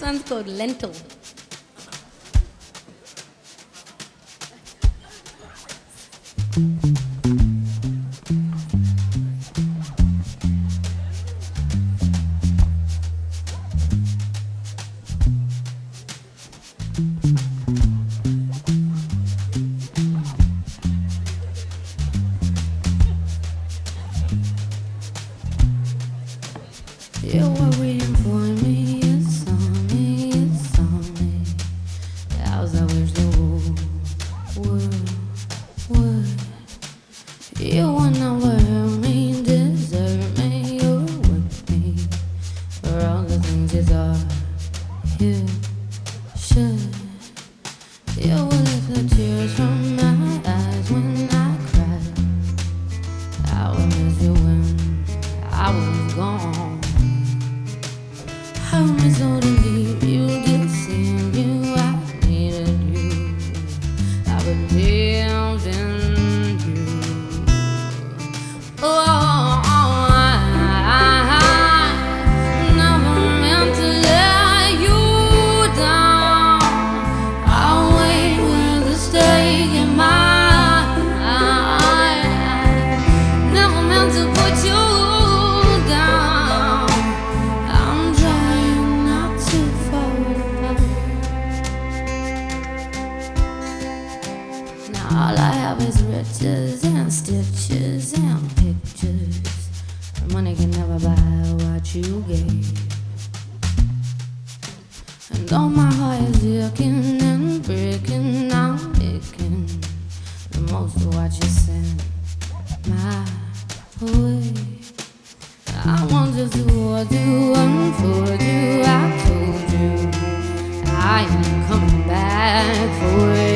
one's called Lentil. You were waiting for me, it's on me, it's on me. As I wish the whole world would. You wanna wear me, deserve me, you're with me. For all the things you thought you should. You will lift the tears from my eyes when I cried. I will miss you when I was gone. I was so to leave you, deceived you, I needed you, I believed in you. Oh, I never meant to let you down. I wait with a stake in my eye. Never meant to put you down. I'm trying not to fall apart. Now all I have is riches and stitches and pictures. Money can never buy what you gave. And though my heart is aching and breaking, I'm making the most of what you sent my way. I wanted to hold you, unfold you, I told you I am coming back for you.